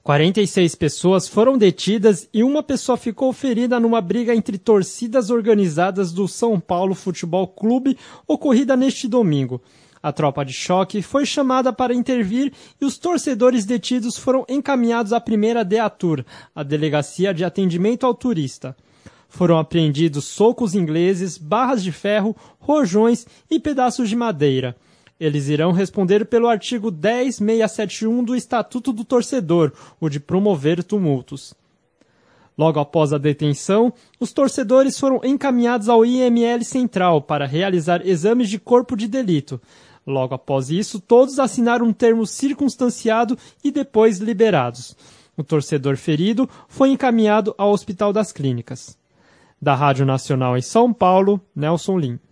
46 pessoas foram detidas e uma pessoa ficou ferida numa briga entre torcidas organizadas do São Paulo Futebol Clube ocorrida neste domingo. A tropa de choque foi chamada para intervir e os torcedores detidos foram encaminhados à primeira DEATUR, a Delegacia de Atendimento ao Turista. Foram apreendidos socos ingleses, barras de ferro, rojões e pedaços de madeira. Eles irão responder pelo artigo 10.671 do Estatuto do Torcedor, o de promover tumultos. Logo após a detenção, os torcedores foram encaminhados ao IML Central para realizar exames de corpo de delito. Logo após isso, todos assinaram um termo circunstanciado e depois liberados. O torcedor ferido foi encaminhado ao Hospital das Clínicas. Da Rádio Nacional em São Paulo, Nelson Lim.